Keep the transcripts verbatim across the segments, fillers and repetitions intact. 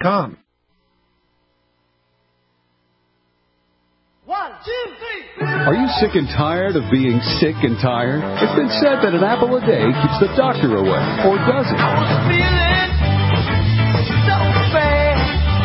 com. One, two, three. Are you sick and tired of being sick and tired? It's been said that an apple a day keeps the doctor away, or does it? I was feeling so bad.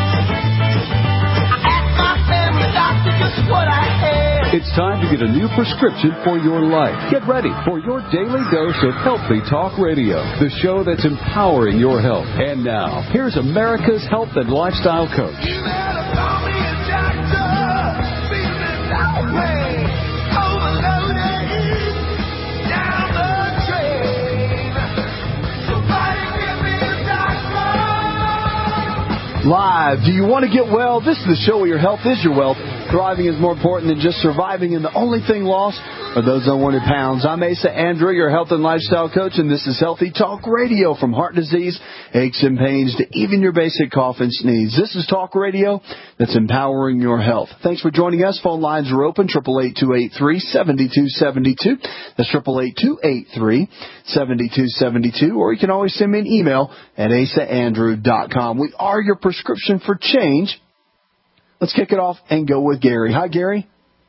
I asked my family doctor just what I had. It's time to get a new prescription for your life. Get ready for your daily dose of Healthy Talk Radio, the show that's empowering your health. And now, here's America's health and lifestyle coach. You better call me a doctor. Feeling that way. Overloaded. Down the drain. Somebody give me a doctor. Live. Do you want to get well? This is the show where your health is your wealth. Thriving is more important than just surviving, and the only thing lost are those unwanted pounds. I'm Asa Andrew, your health and lifestyle coach, and this is Healthy Talk Radio. From heart disease, aches and pains, to even your basic cough and sneeze. This is Talk Radio that's empowering your health. Thanks for joining us. Phone lines are open, eight eight eight, two eight three, seven two seven two. That's eight eight eight, two eight three, seven two seven two. Or you can always send me an email at asa andrew dot com. We are your prescription for change. Let's kick it off and go with Gary. Hi, Gary.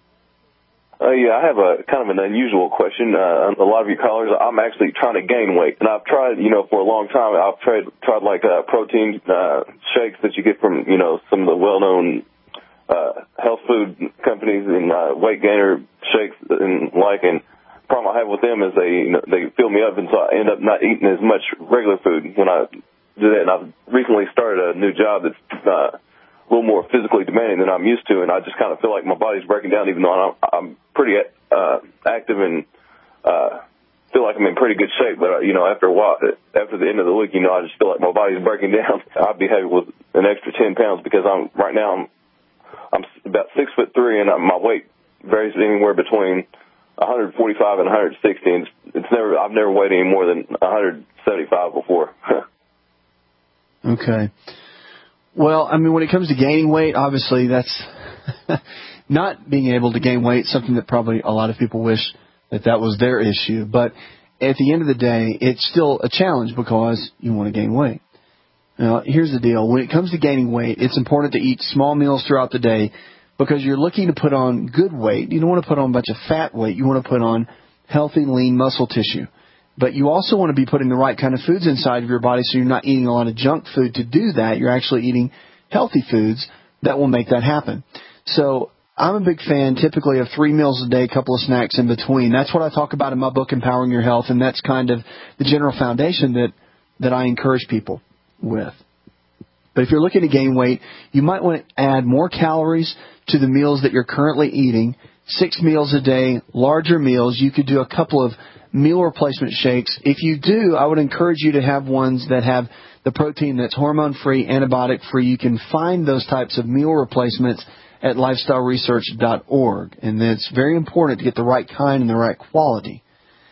Uh, yeah, I have a kind of an unusual question. Uh, a lot of your callers, I'm actually trying to gain weight, and I've tried, you know, for a long time. I've tried, tried like uh, protein uh, shakes that you get from, you know, some of the well-known uh, health food companies and uh, weight gainer shakes and like. And the problem I have with them is they, you know, they fill me up, and so I end up not eating as much regular food when I do that. And I've recently started a new job that's uh, a little more physically demanding than I'm used to, and I just kind of feel like my body's breaking down, even though I'm, I'm pretty uh, active and uh, feel like I'm in pretty good shape. But, uh, you know, after a while, after the end of the week, you know, I just feel like my body's breaking down. I'd be happy with an extra ten pounds because I'm right now I'm I'm about six foot three, and my weight varies anywhere between one forty-five and one sixty. And it's, it's never I've never weighed any more than one seventy-five before. Okay. Well, I mean, when it comes to gaining weight, obviously that's not being able to gain weight, something that probably a lot of people wish that that was their issue. But at the end of the day, it's still a challenge because you want to gain weight. Now, here's the deal. When it comes to gaining weight, it's important to eat small meals throughout the day because you're looking to put on good weight. You don't want to put on a bunch of fat weight. You want to put on healthy, lean muscle tissue. But you also want to be putting the right kind of foods inside of your body so you're not eating a lot of junk food to do that. You're actually eating healthy foods that will make that happen. So I'm a big fan typically of three meals a day, a couple of snacks in between. That's what I talk about in my book, Empowering Your Health, and that's kind of the general foundation that, that I encourage people with. But if you're looking to gain weight, you might want to add more calories to the meals that you're currently eating, six meals a day, larger meals. You could do a couple of meal replacement shakes. If you do, I would encourage you to have ones that have the protein that's hormone-free, antibiotic-free. You can find those types of meal replacements at lifestyle research dot org. And it's very important to get the right kind and the right quality.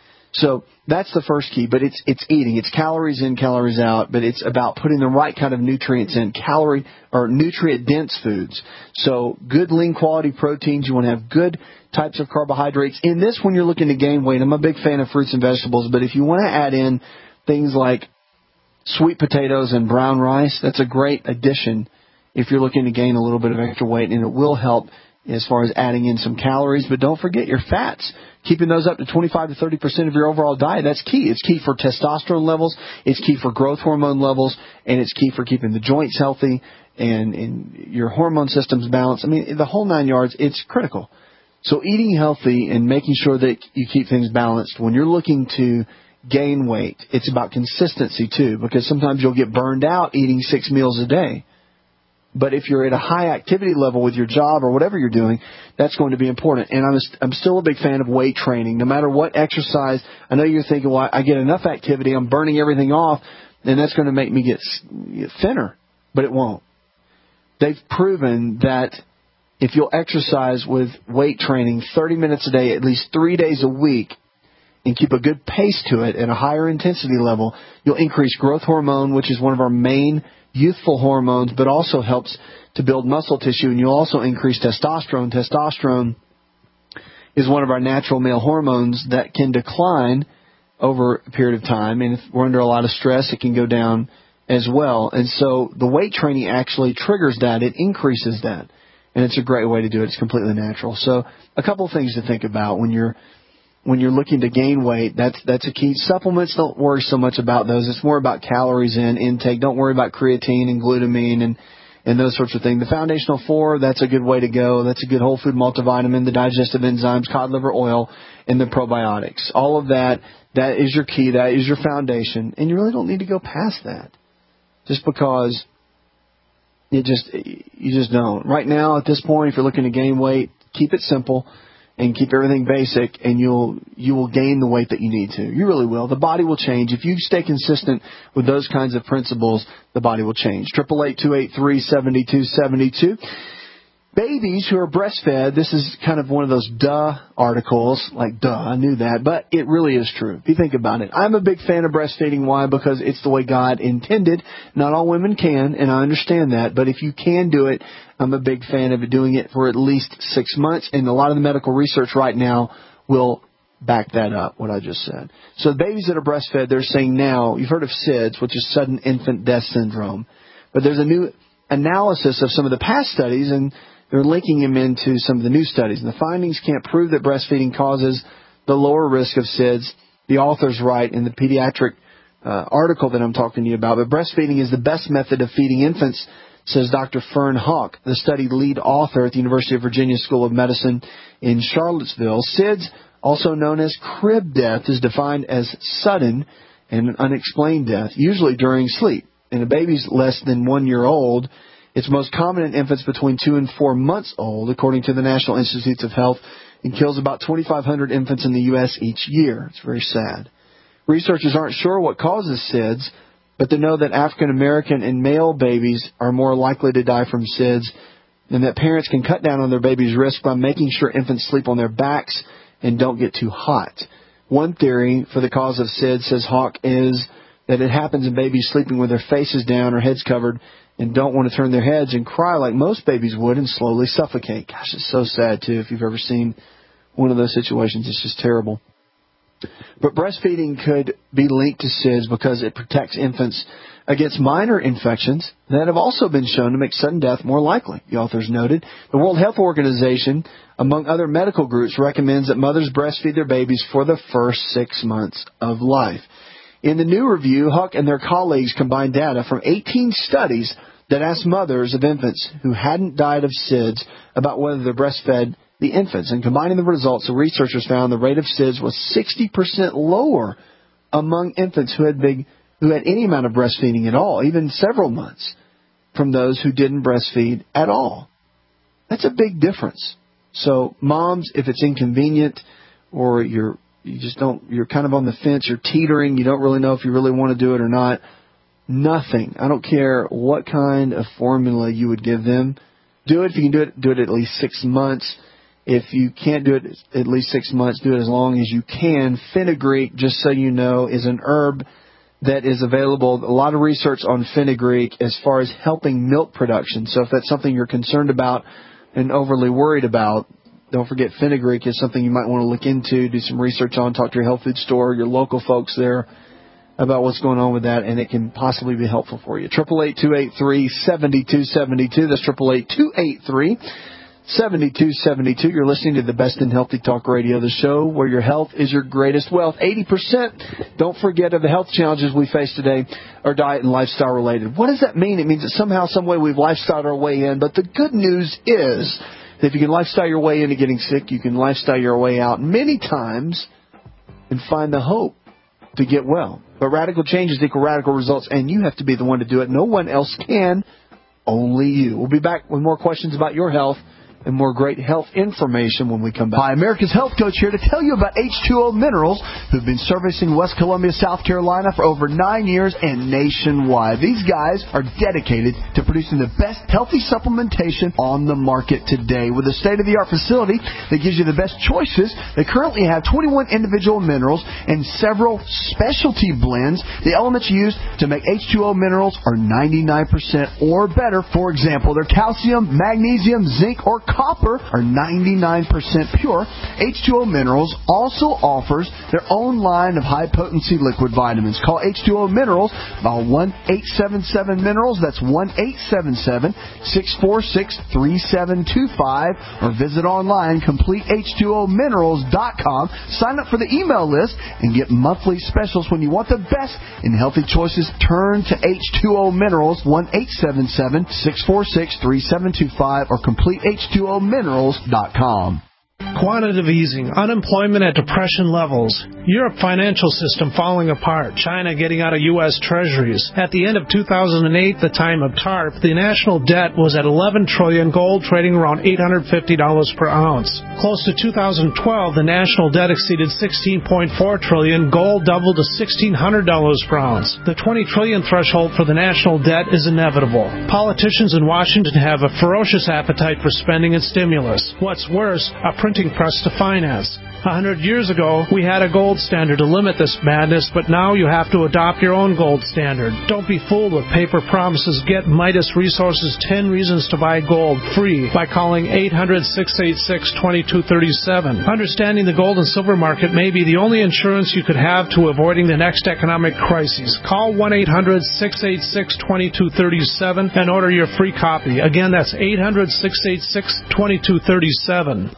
So that's the first key, but it's it's eating. It's calories in, calories out, but it's about putting the right kind of nutrients in, calorie or nutrient-dense foods. So good, lean quality proteins. You want to have good types of carbohydrates. In this, when you're looking to gain weight, I'm a big fan of fruits and vegetables, but if you want to add in things like sweet potatoes and brown rice, that's a great addition if you're looking to gain a little bit of extra weight, and it will help as far as adding in some calories. But don't forget your fats. Keeping those up to twenty-five to thirty percent of your overall diet, that's key. It's key for testosterone levels. It's key for growth hormone levels. And it's key for keeping the joints healthy and, and your hormone system's balanced. I mean, the whole nine yards, it's critical. So eating healthy and making sure that you keep things balanced. When you're looking to gain weight, it's about consistency too, because sometimes you'll get burned out eating six meals a day. But if you're at a high activity level with your job or whatever you're doing, that's going to be important. And I'm I'm still a big fan of weight training. No matter what exercise, I know you're thinking, well, I get enough activity, I'm burning everything off, and that's going to make me get thinner. But it won't. They've proven that if you'll exercise with weight training thirty minutes a day, at least three days a week, and keep a good pace to it at a higher intensity level, you'll increase growth hormone, which is one of our main youthful hormones, but also helps to build muscle tissue, and you'll also increase testosterone. Testosterone is one of our natural male hormones that can decline over a period of time, and if we're under a lot of stress, it can go down as well. And so the weight training actually triggers that. It increases that. And it's a great way to do it. It's completely natural. So a couple of things to think about when you're when you're looking to gain weight. That's that's a key. Supplements, don't worry so much about those. It's more about calories in intake. Don't worry about creatine and glutamine and, and those sorts of things. The foundational four, that's a good way to go. That's a good whole food multivitamin, the digestive enzymes, cod liver oil, and the probiotics. All of that, that is your key. That is your foundation. And you really don't need to go past that just because it just you just don't. Right now, at this point, if you're looking to gain weight, keep it simple and keep everything basic, and you'll you will gain the weight that you need to. You really will. The body will change. If you stay consistent with those kinds of principles, the body will change. Triple eight two eight three seventy two seventy two. Babies who are breastfed, this is kind of one of those duh articles, like duh, I knew that, but it really is true. If you think about it, I'm a big fan of breastfeeding. Why? Because it's the way God intended. Not all women can, and I understand that, but if you can do it, I'm a big fan of doing it for at least six months, and a lot of the medical research right now will back that up, what I just said. So the babies that are breastfed, they're saying now, you've heard of S I D S, which is sudden infant death syndrome, but there's a new analysis of some of the past studies, and they're linking them into some of the new studies. And the findings can't prove that breastfeeding causes the lower risk of S I D S. The authors write in the pediatric uh, article that I'm talking to you about, but breastfeeding is the best method of feeding infants, says Doctor Fern Hawk, the study lead author at the University of Virginia School of Medicine in Charlottesville. S I D S, also known as crib death, is defined as sudden and unexplained death, usually during sleep. In a baby's less than one year old, it's most common in infants between two and four months old, according to the National Institutes of Health, and kills about twenty-five hundred infants in the U S each year. It's very sad. Researchers aren't sure what causes S I D S, but they know that African American and male babies are more likely to die from S I D S, and that parents can cut down on their babies' risk by making sure infants sleep on their backs and don't get too hot. One theory for the cause of S I D S, says Hawk, is that it happens in babies sleeping with their faces down or heads covered and don't want to turn their heads and cry like most babies would and slowly suffocate. Gosh, it's so sad, too, if you've ever seen one of those situations. It's just terrible. But breastfeeding could be linked to S I D S because it protects infants against minor infections that have also been shown to make sudden death more likely, the authors noted. The World Health Organization, among other medical groups, recommends that mothers breastfeed their babies for the first six months of life. In the new review, Huck and their colleagues combined data from eighteen studies that asked mothers of infants who hadn't died of S I D S about whether they breastfed the infants. And combining the results, the researchers found the rate of S I D S was sixty percent lower among infants who had big, who had any amount of breastfeeding at all, even several months, from those who didn't breastfeed at all. That's a big difference. So moms, if it's inconvenient or you're you just don't, you're kind of on the fence, you're teetering, you don't really know if you really want to do it or not, nothing. I don't care what kind of formula you would give them. Do it. If you can do it, do it at least six months. If you can't do it at least six months, do it as long as you can. Fenugreek, just so you know, is an herb that is available. A lot of research on fenugreek as far as helping milk production. So if that's something you're concerned about and overly worried about, don't forget fenugreek is something you might want to look into, do some research on, talk to your health food store, your local folks there about what's going on with that, and it can possibly be helpful for you. triple eight two eight three seven two seven two. That's triple eight two eight three seven two seven two. You're listening to the Best in Healthy Talk Radio, the show where your health is your greatest wealth. eighty percent, don't forget, of the health challenges we face today are diet and lifestyle related. What does that mean? It means that somehow, some way we've lifestyled our way in. But the good news is that if you can lifestyle your way into getting sick, you can lifestyle your way out many times and find the hope to get well. But radical changes equal radical results, and you have to be the one to do it. No one else can, only you. We'll be back with more questions about your health and more great health information when we come back. Hi, America's Health Coach here to tell you about H two O Minerals, who've been servicing West Columbia, South Carolina for over nine years and nationwide. These guys are dedicated to producing the best healthy supplementation on the market today. With a state-of-the-art facility that gives you the best choices, they currently have twenty-one individual minerals and several specialty blends. The elements used to make H two O Minerals are ninety-nine percent or better. For example, they're calcium, magnesium, zinc, or copper are ninety-nine percent pure. H two O Minerals also offers their own line of high-potency liquid vitamins. Call H two O Minerals by one eight seven seven Minerals. That's one eight seven seven, six four six, three seven two five. Or visit online, complete H two O minerals dot com. Sign up for the email list and get monthly specials. When you want the best in healthy choices, turn to H two O Minerals, one eight seven seven, six four six, three seven two five, or complete H two O minerals dot com. Quantitative easing, unemployment at depression levels, Europe financial system falling apart, China getting out of U S treasuries. At the end of two thousand eight, the time of TARP, the national debt was at eleven trillion dollars, gold trading around eight hundred fifty dollars per ounce. Close to two thousand twelve, the national debt exceeded sixteen point four trillion dollars, gold doubled to sixteen hundred dollars per ounce. The twenty trillion dollars threshold for the national debt is inevitable. Politicians in Washington have a ferocious appetite for spending and stimulus. What's worse, a printing press to finance. A hundred years ago, we had a gold standard to limit this madness, but now you have to adopt your own gold standard. Don't be fooled with paper promises. Get Midas Resources ten Reasons to Buy Gold free by calling eight hundred, six eight six, two two three seven. Understanding the gold and silver market may be the only insurance you could have to avoiding the next economic crisis. Call one eight hundred, six eight six, two two three seven and order your free copy. Again, that's eight hundred, six eight six, two two three seven.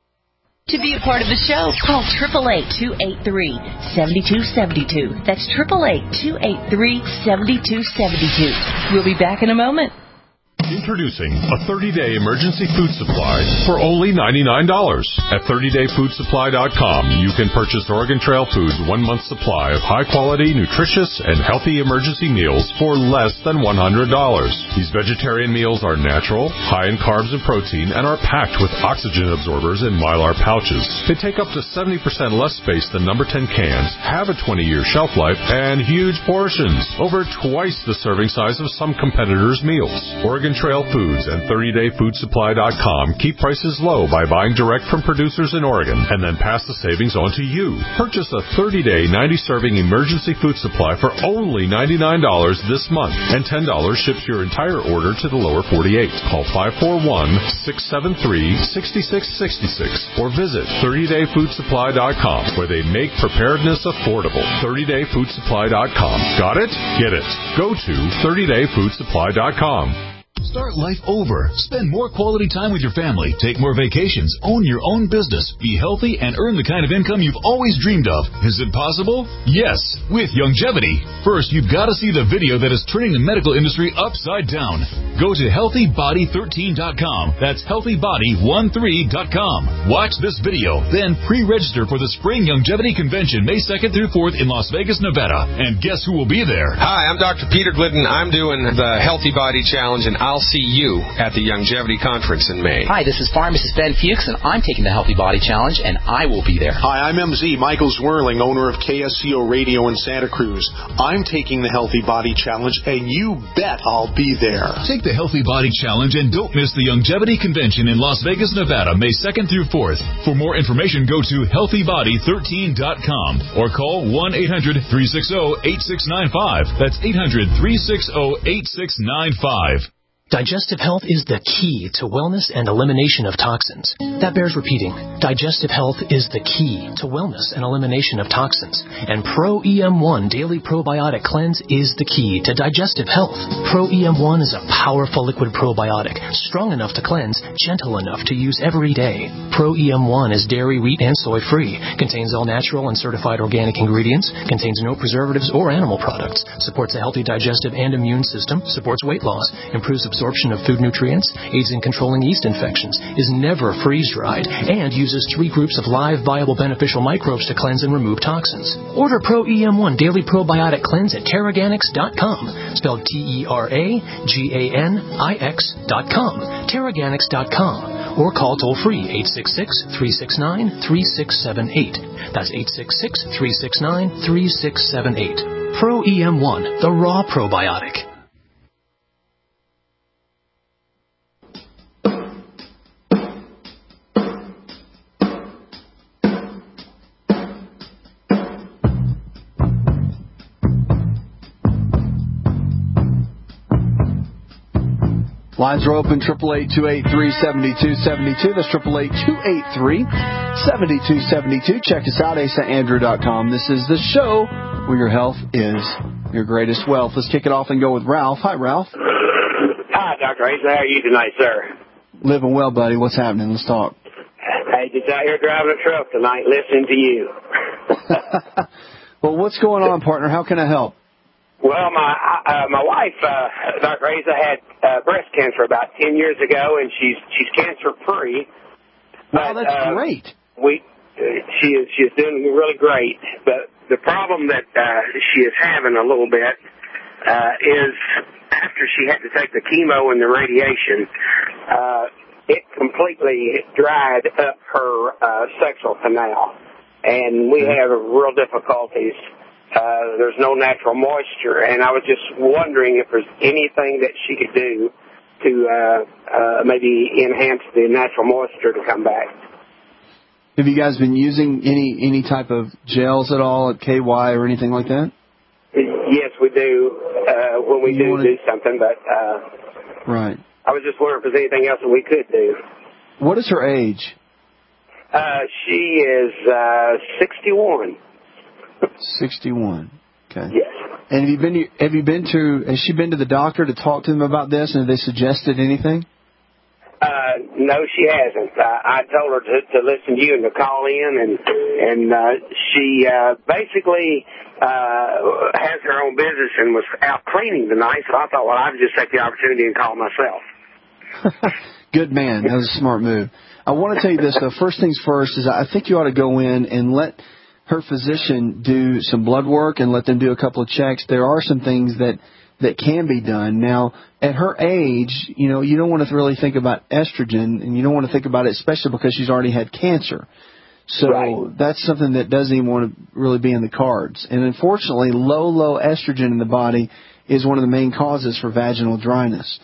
To be a part of the show, call eight eight eight, two eight three, seven two seven two. That's eight eight eight, two eight three, seven two seven two. We'll be back in a moment. Introducing a thirty-day emergency food supply for only ninety-nine dollars. At thirty day food supply dot com, you can purchase Oregon Trail Foods' one-month supply of high-quality, nutritious, and healthy emergency meals for less than one hundred dollars. These vegetarian meals are natural, high in carbs and protein, and are packed with oxygen absorbers in Mylar pouches. They take up to seventy percent less space than number ten cans, have a twenty year shelf life, and huge portions, over twice the serving size of some competitors' meals. Oregon Trail Foods and thirty day food supply dot com keep prices low by buying direct from producers in Oregon and then pass the savings on to you. Purchase a thirty day, ninety serving emergency food supply for only ninety-nine dollars this month, and ten dollars ships your entire order to the lower forty-eight. Call five four one, six seven three, six six six six or visit thirty day food supply dot com, where they make preparedness affordable. thirty day food supply dot com. Got it? Get it. Go to thirty day food supply dot com. Start life over. Spend more quality time with your family. Take more vacations. Own your own business. Be healthy and earn the kind of income you've always dreamed of. Is it possible? Yes, with Youngevity. First, you've got to see the video that is turning the medical industry upside down. Go to healthy body thirteen dot com. That's healthy body thirteen dot com. Watch this video, then pre-register for the Spring Youngevity Convention May second through fourth in Las Vegas, Nevada. And guess who will be there? Hi, I'm Doctor Peter Glidden. I'm doing the Healthy Body Challenge, and I'll see you at the Youngevity Conference in May. Hi, this is Pharmacist Ben Fuchs, and I'm taking the Healthy Body Challenge, and I will be there. Hi, I'm M Z Michael Zwirling, owner of K S C O Radio in Santa Cruz. I'm taking the Healthy Body Challenge, and you bet I'll be there. Take the Healthy Body Challenge and don't miss the Youngevity Convention in Las Vegas, Nevada, May second through fourth. For more information, go to healthy body thirteen dot com or call one eight hundred, three six zero, eight six nine five. That's eight hundred, three six zero, eight six nine five. Digestive health is the key to wellness and elimination of toxins. That bears repeating. Digestive health is the key to wellness and elimination of toxins. And Pro E M one Daily Probiotic Cleanse is the key to digestive health. Pro E M one is a powerful liquid probiotic, strong enough to cleanse, gentle enough to use every day. Pro E M one is dairy, wheat, and soy free, contains all natural and certified organic ingredients, contains no preservatives or animal products, supports a healthy digestive and immune system, supports weight loss, improves absorption of food nutrients, aids in controlling yeast infections, is never freeze-dried, and uses three groups of live, viable, beneficial microbes to cleanse and remove toxins. Order Pro E M one Daily Probiotic Cleanse at Teraganix dot com, spelled T E R A G A N I X dot com, Teraganix dot com, or call toll-free eight six six, three six nine, three six seven eight. That's eight six six, three six nine, three six seven eight. Pro E M one, the raw probiotic. Lines are open, eight eight eight, two eight three, seven two seven two. That's eight eight eight, two eight three, seven two seven two. Check us out, a s a andrew dot com. This is the show where your health is your greatest wealth. Let's kick it off and go with Ralph. Hi, Ralph. Hi, Doctor Asa. How are you tonight, sir? Living well, buddy. What's happening? Let's talk. Hey, just out here driving a truck tonight, listening to you. Well, what's going on, partner? How can I help? Well, my uh, my wife, uh, Doctor Asa, had uh, breast cancer about ten years ago, and she's she's cancer free. Wow, that's uh, great. We uh, she is she is doing really great, but the problem that uh, she is having a little bit uh, is after she had to take the chemo and the radiation, uh, it completely dried up her uh, sexual canal, and we have real difficulties. Uh, there's no natural moisture, and I was just wondering if there's anything that she could do to uh, uh, maybe enhance the natural moisture to come back. Have you guys been using any any type of gels at all at K Y or anything like that? Yes, we do uh, when we you do wanna... do something, but uh, right. I was just wondering if there's anything else that we could do. What is her age? Uh, she is uh, sixty-one. sixty-one. Okay. Yes. And have you been? Have you been to? Has she been to the doctor to talk to them about this? And have they suggested anything? Uh, no, she hasn't. Uh, I told her to, to listen to you and to call in, and and uh, she uh, basically uh, has her own business and was out cleaning tonight. So I thought, well, I'd just take the opportunity and call myself. Good man. That was a smart move. I want to tell you this though. First things first is I think you ought to go in and let her physician do some blood work and let them do a couple of checks. There are some things that, that can be done. Now, at her age, you know, you don't want to really think about estrogen, and you don't want to think about it, especially because she's already had cancer. So right. That's something that doesn't even want to really be in the cards. And unfortunately, low, low estrogen in the body is one of the main causes for vaginal dryness.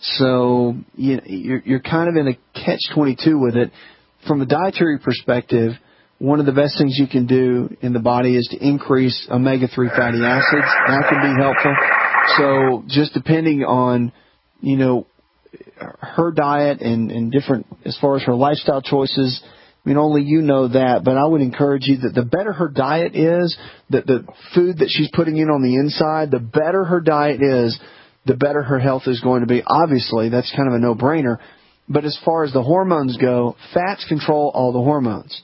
So you, you're, you're kind of in a catch twenty-two with it. From a dietary perspective, one of the best things you can do in the body is to increase omega three fatty acids. That can be helpful. So just depending on, you know, her diet and, and different, as far as her lifestyle choices, I mean, only you know that, but I would encourage you that the better her diet is, that the food that she's putting in on the inside, the better her diet is, the better her health is going to be. Obviously, that's kind of a no-brainer. But as far as the hormones go, fats control all the hormones.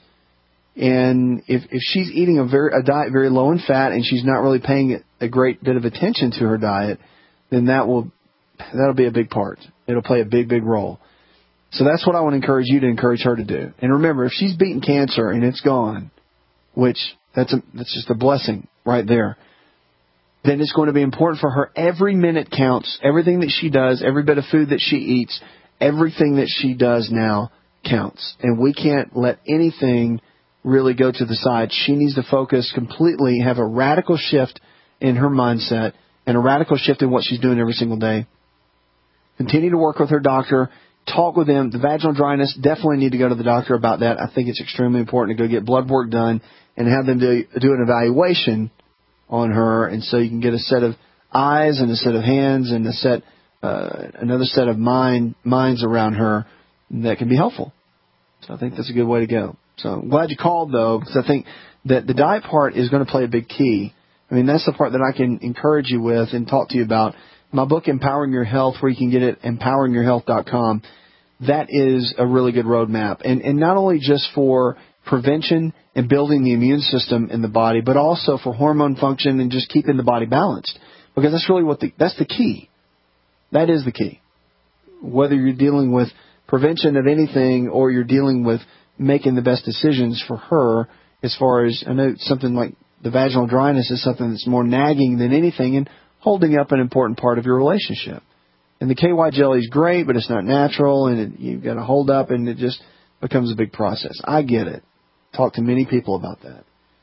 And if, if she's eating a very a diet very low in fat and she's not really paying a great bit of attention to her diet, then that will that'll be a big part. It'll play a big, big role. So that's what I want to encourage you to encourage her to do. And remember, if she's beaten cancer and it's gone, which that's a, that's just a blessing right there, then it's going to be important for her. Every minute counts. Everything that she does, every bit of food that she eats, everything that she does now counts. And we can't let anything really go to the side. She needs to focus completely, have a radical shift in her mindset and a radical shift in what she's doing every single day. Continue to work with her doctor. Talk with them. The vaginal dryness, definitely need to go to the doctor about that. I think it's extremely important to go get blood work done and have them do, do an evaluation on her, and so you can get a set of eyes and a set of hands and a set, uh, another set of mind minds around her that can be helpful. So I think that's a good way to go. So I'm glad you called, though, because I think that the diet part is going to play a big key. I mean, that's the part that I can encourage you with and talk to you about. My book, Empowering Your Health, where you can get it, empowering your health dot com, that is a really good roadmap. And, and not only just for prevention and building the immune system in the body, but also for hormone function and just keeping the body balanced. Because that's really what the, that's the key. That is the key. Whether you're dealing with prevention of anything or you're dealing with making the best decisions for her, as far as, I know something like the vaginal dryness is something that's more nagging than anything and holding up an important part of your relationship. And the K Y jelly is great, but it's not natural, and it, you've got to hold up, and it just becomes a big process. I get it. Talk to many people about that.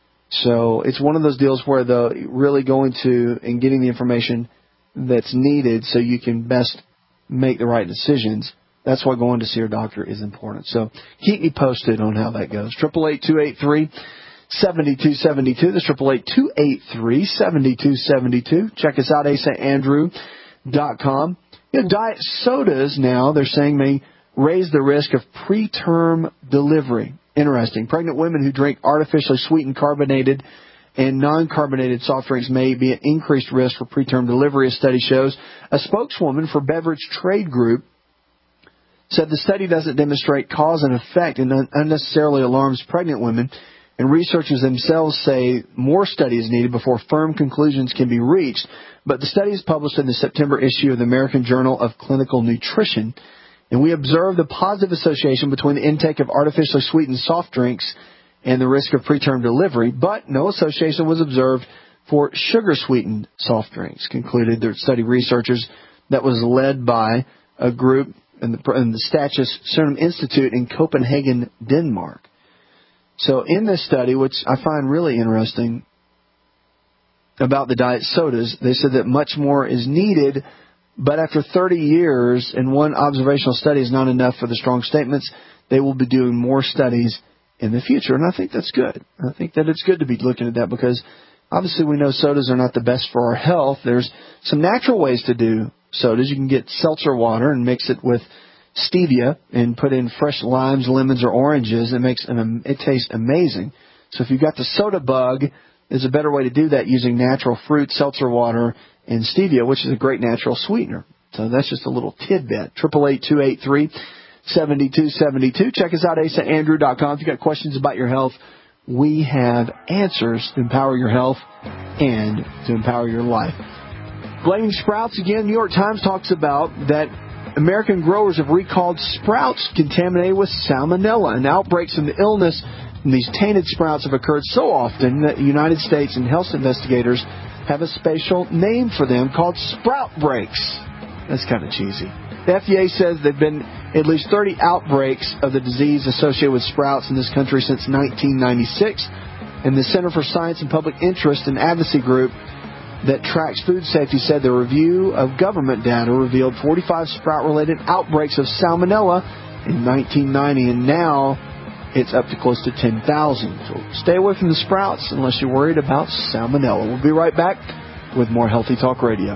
So it's one of those deals where the really going to and getting the information that's needed so you can best make the right decisions. That's why going to see your doctor is important. So keep me posted on how that goes. eight eight eight, two eight three, seven two seven two. That's eight eight eight, two eight three, seven two seven two. Check us out, a s a andrew dot com. You know, diet sodas now, they're saying, may raise the risk of preterm delivery. Interesting. Pregnant women who drink artificially sweetened carbonated and non-carbonated soft drinks may be at increased risk for preterm delivery, a study shows. A spokeswoman for Beverage Trade Group said the study doesn't demonstrate cause and effect and unnecessarily alarms pregnant women, and researchers themselves say more study is needed before firm conclusions can be reached. But the study is published in the September issue of the American Journal of Clinical Nutrition, and we observed a positive association between the intake of artificially sweetened soft drinks and the risk of preterm delivery, but no association was observed for sugar-sweetened soft drinks, concluded the study researchers that was led by a group in the, in the Status Serum Institute in Copenhagen, Denmark. So in this study, which I find really interesting about the diet sodas, they said that much more is needed, but after thirty years and one observational study is not enough for the strong statements. They will be doing more studies in the future, and I think that's good. I think that it's good to be looking at that because obviously we know sodas are not the best for our health. There's some natural ways to do sodas. You can get seltzer water and mix it with stevia and put in fresh limes, lemons, or oranges. It makes an, it tastes amazing. So if you've got the soda bug, there's a better way to do that using natural fruit, seltzer water, and stevia, which is a great natural sweetener. So that's just a little tidbit. eight eight eight, two eight three, seven two seven two. Check us out, asa andrew dot com. If you've got questions about your health, we have answers to empower your health and to empower your life. Blaming sprouts again. New York Times talks about that American growers have recalled sprouts contaminated with salmonella, and outbreaks of the illness from these tainted sprouts have occurred so often that the United States and health investigators have a special name for them called sprout breaks. That's kind of cheesy. The F D A says there have been at least thirty outbreaks of the disease associated with sprouts in this country since nineteen ninety-six. And the Center for Science and Public Interest and Advocacy Group that tracks food safety said the review of government data revealed forty-five sprout-related outbreaks of salmonella in nineteen ninety, and now it's up to close to ten thousand. So stay away from the sprouts unless you're worried about salmonella. We'll be right back with more Healthy Talk Radio.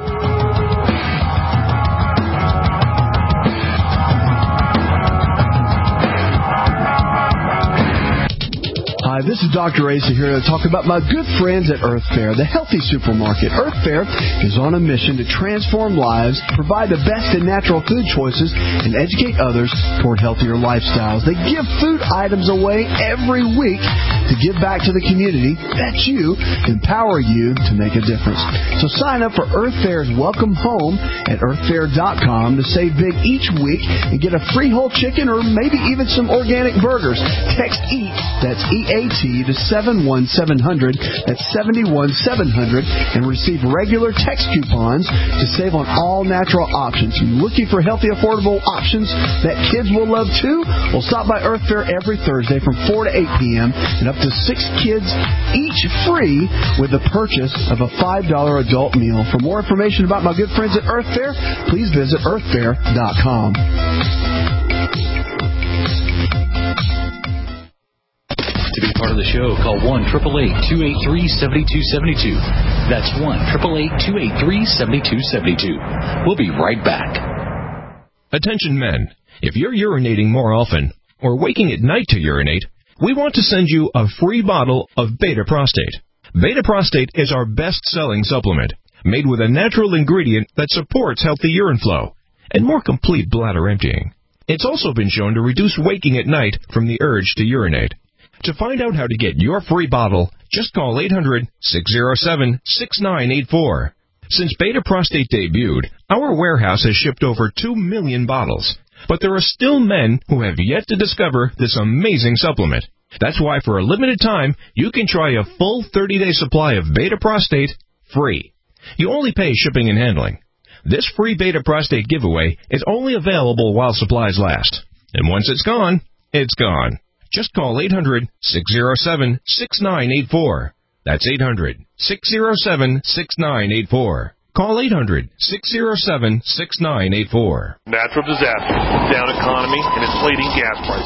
Hi, this is Doctor Asa here to talk about my good friends at Earth Fare, the healthy supermarket. Earth Fare is on a mission to transform lives, provide the best in natural food choices, and educate others toward healthier lifestyles. They give food items away every week to give back to the community that you empower you to make a difference. So sign up for Earth Fare's Welcome Home at earth fare dot com to save big each week and get a free whole chicken or maybe even some organic burgers. Text EAT, that's E A T, to seven one seven zero zero, that's seven one seven zero zero, and receive regular text coupons to save on all natural options. You looking for healthy, affordable options that kids will love too? Well, stop by Earth Fare every Thursday from four to eight p.m. and up to six kids each free with the purchase of a five dollar adult meal. For more information about my good friends at Earth Fare, please visit earth fare dot com. To be part of the show, call one eight eight eight, two eight three, seven two seven two. That's one eight eight eight, two eight three, seven two seven two. We'll be right back. Attention men, if you're urinating more often or waking at night to urinate, we want to send you a free bottle of Beta Prostate. Beta Prostate is our best-selling supplement, made with a natural ingredient that supports healthy urine flow and more complete bladder emptying. It's also been shown to reduce waking at night from the urge to urinate. To find out how to get your free bottle, just call eight hundred, six oh seven, six nine eight four. Since Beta Prostate debuted, our warehouse has shipped over two million bottles. But there are still men who have yet to discover this amazing supplement. That's why for a limited time, you can try a full thirty-day supply of Beta Prostate free. You only pay shipping and handling. This free Beta Prostate giveaway is only available while supplies last. And once it's gone, it's gone. Just call eight hundred, six oh seven, six nine eight four. That's eight hundred, six oh seven, six nine eight four. Call eight hundred, six oh seven, six nine eight four. Natural disasters, down economy, and inflating gas prices.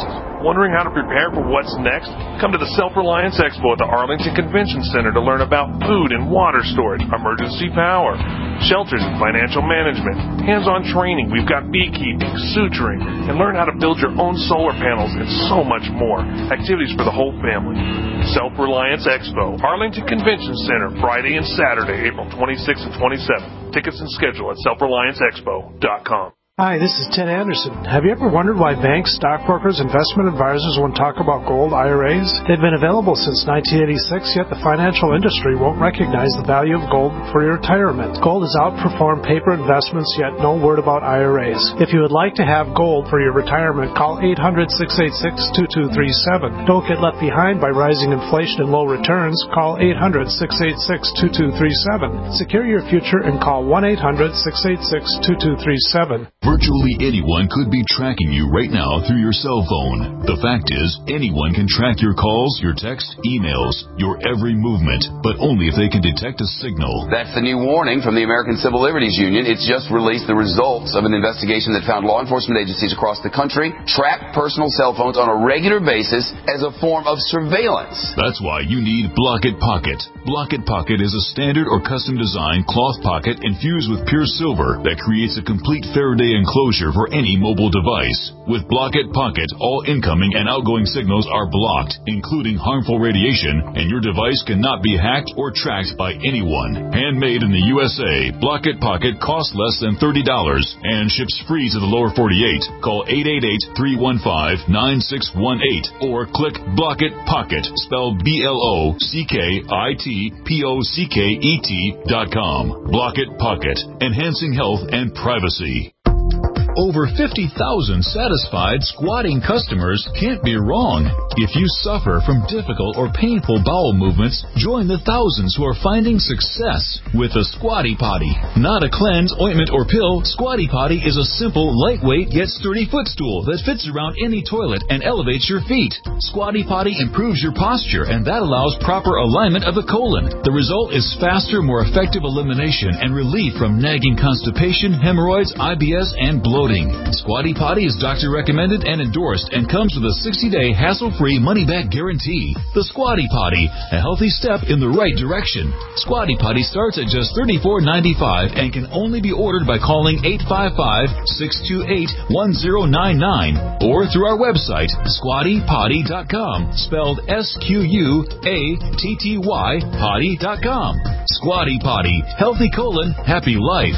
Wondering how to prepare for what's next? Come to the Self-Reliance Expo at the Arlington Convention Center to learn about food and water storage, emergency power, shelters and financial management, hands-on training. We've got beekeeping, suturing, and learn how to build your own solar panels and so much more. Activities for the whole family. Self-Reliance Expo, Arlington Convention Center, Friday and Saturday, April twenty-sixth and twenty-seventh. Tickets and schedule at self reliance expo dot com. Hi, this is Ted Anderson. Have you ever wondered why banks, stockbrokers, investment advisors won't talk about gold I R As? They've been available since nineteen eighty-six, yet the financial industry won't recognize the value of gold for your retirement. Gold has outperformed paper investments, yet no word about I R As. If you would like to have gold for your retirement, call eight hundred, six eight six, two two three seven. Don't get left behind by rising inflation and low returns. Call eight hundred, six eight six, two two three seven. Secure your future and call one eight hundred, six eight six, two two three seven. Virtually anyone could be tracking you right now through your cell phone. The fact is, anyone can track your calls, your texts, emails, your every movement, but only if they can detect a signal. That's the new warning from the American Civil Liberties Union. It's just released the results of an investigation that found law enforcement agencies across the country track personal cell phones on a regular basis as a form of surveillance. That's why you need Block-It Pocket. Block-It Pocket is a standard or custom designed cloth pocket infused with pure silver that creates a complete Faraday enclosure for any mobile device. With Block-It Pocket, all incoming and outgoing signals are blocked, including harmful radiation, and your device cannot be hacked or tracked by anyone. Handmade in the U S A, Block-It Pocket costs less than thirty dollars and ships free to the lower forty-eight. Call eight eight eight, three one five, nine six one eight or click Block-It Pocket, spelled B L O C K I T P O C K E T dot com. Block-It Pocket, enhancing health and privacy. Over fifty thousand satisfied squatting customers can't be wrong. If you suffer from difficult or painful bowel movements, join the thousands who are finding success with the Squatty Potty. Not a cleanse, ointment, or pill, Squatty Potty is a simple, lightweight, yet sturdy footstool that fits around any toilet and elevates your feet. Squatty Potty improves your posture, and that allows proper alignment of the colon. The result is faster, more effective elimination and relief from nagging constipation, hemorrhoids, I B S, and bloating. Squatty Potty is doctor recommended and endorsed and comes with a sixty day hassle-free money-back guarantee. The Squatty Potty, a healthy step in the right direction. Squatty Potty starts at just thirty-four ninety-five and can only be ordered by calling eight five five, six two eight, one zero nine nine or through our website, squatty potty dot com, spelled S Q U A T T Y potty dot com. Squatty Potty, healthy colon, happy life.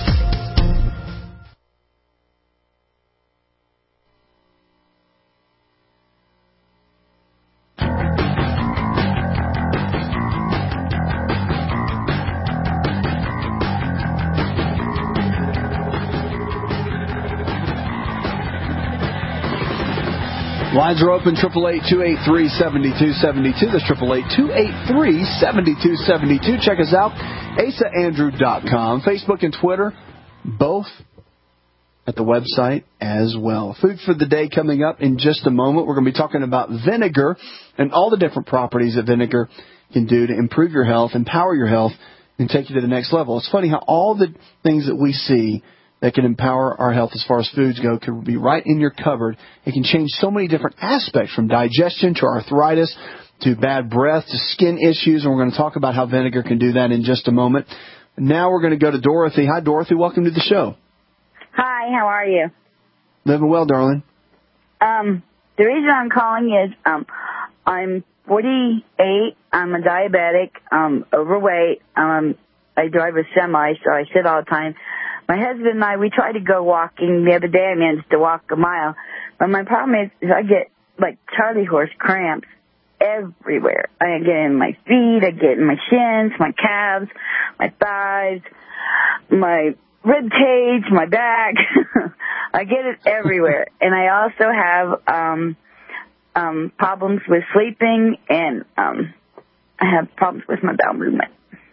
Lines are open, eight eight eight, two eight three, seven two seven two. That's eight eight eight, two eight three, seven two seven two. Check us out, asa andrew dot com. Facebook and Twitter, both at the website as well. Food for the day coming up in just a moment. We're going to be talking about vinegar and all the different properties that vinegar can do to improve your health, empower your health, and take you to the next level. It's funny how all the things that we see that can empower our health as far as foods go could be right in your cupboard. It can change so many different aspects, from digestion to arthritis to bad breath to skin issues, and we're going to talk about how vinegar can do that in just a moment. Now we're going to go to Dorothy. Hi, Dorothy. Welcome to the show. Hi, how are you? Living well, darling. Um, the reason I'm calling is um, I'm forty-eight. I'm a diabetic, um, overweight. Um, I drive a semi, so I sit all the time. My husband and I, we tried to go walking the other day. I managed to walk a mile. But my problem is, is I get, like, Charlie horse cramps everywhere. I get in my feet, I get in my shins, my calves, my thighs, my rib cage, my back. I get it everywhere. And I also have um, um, problems with sleeping, and um, I have problems with my bowel movement.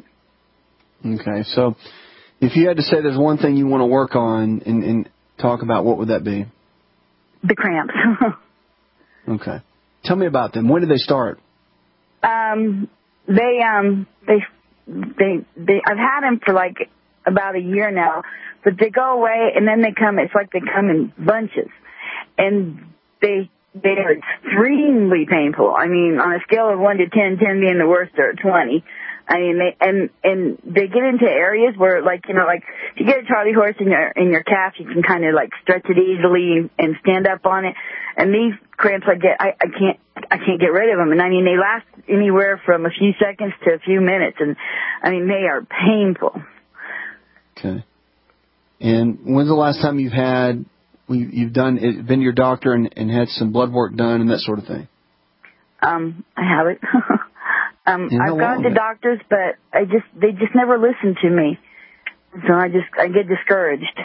Okay, so if you had to say there's one thing you want to work on and, and talk about, what would that be? The cramps. Okay. Tell me about them. When did they start? Um, they, um, they, they, they, I've had them for like about a year now, but they go away and then they come, it's like they come in bunches. And they they are extremely painful. I mean, on a scale of one to ten, ten being the worst, or twenty. I mean, they, and and they get into areas where, like, you know, like if you get a Charlie horse in your in your calf, you can kind of like stretch it easily and stand up on it. And these cramps I get, I, I can't I can't get rid of them. And I mean, they last anywhere from a few seconds to a few minutes, and I mean, they are painful. Okay. And when's the last time you've had you've done been to your doctor and, and had some blood work done and that sort of thing? Um, I haven't. Um, Yeah, I've gone to long? doctors, but I just they just never listen to me. So I just I get discouraged.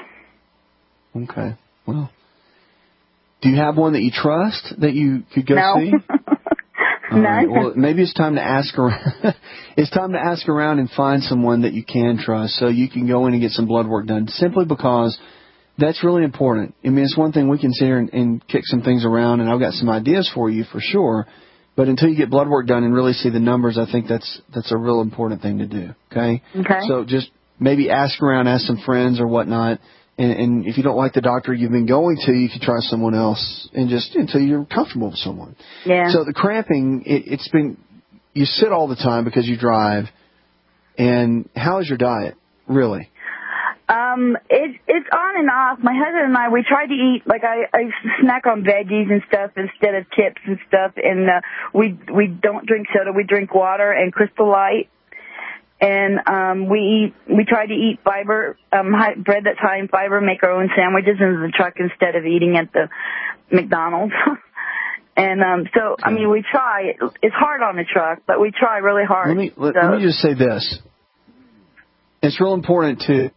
Okay. Well, do you have one that you trust that you could go No. see? All right. Well, maybe it's time to ask around. It's time to ask around and find someone that you can trust, so you can go in and get some blood work done. Simply because that's really important. I mean, it's one thing we can sit here and, and kick some things around, and I've got some ideas for you for sure. But until you get blood work done and really see the numbers, I think that's that's a real important thing to do. Okay. Okay. So just maybe ask around, ask some friends or whatnot. And, and if you don't like the doctor you've been going to, you can try someone else, and just until you're comfortable with someone. Yeah. So the cramping, it, it's been, you sit all the time because you drive. And how is your diet, really? Um, it, it's on and off. My husband and I, we try to eat, like I, I snack on veggies and stuff instead of chips and stuff. And uh, we we don't drink soda. We drink water and Crystal Light. And um, we eat, we try to eat fiber, um, high, bread that's high in fiber, make our own sandwiches in the truck instead of eating at the McDonald's. And um, so, I mean, we try. It's hard on the truck, but we try really hard. Let me, let, so. let me just say this. It's real important to,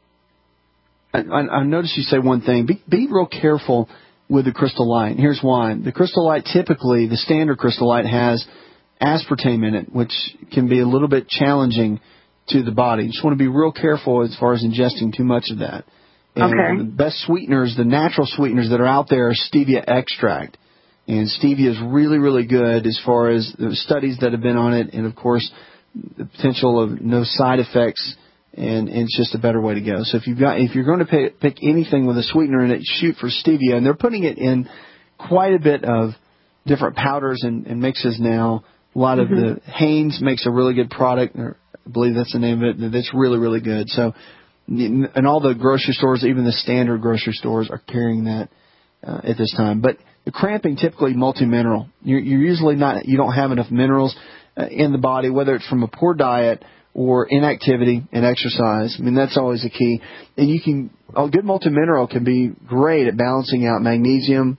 I, I noticed you say one thing. Be, be real careful with the Crystal Light. Here's why. The Crystal Light, typically, the standard Crystal Light has aspartame in it, which can be a little bit challenging to the body. You just want to be real careful as far as ingesting too much of that. And Okay. the best sweeteners, the natural sweeteners that are out there, are stevia extract. And stevia is really, really good as far as the studies that have been on it, and, of course, the potential of no side effects. And, and it's just a better way to go. So if you've got, if you're going to pay, pick anything with a sweetener in it, shoot for stevia. And they're putting it in quite a bit of different powders and, and mixes now. A lot Mm-hmm. of the Hanes makes a really good product. Or I believe that's the name of it. That's really, really good. So, and all the grocery stores, even the standard grocery stores, are carrying that uh, at this time. But the cramping, typically multi-mineral. You're, you're usually not, you don't have enough minerals uh, in the body, whether it's from a poor diet or inactivity and exercise. I mean, that's always a key. And you can, a good multi-mineral can be great at balancing out magnesium,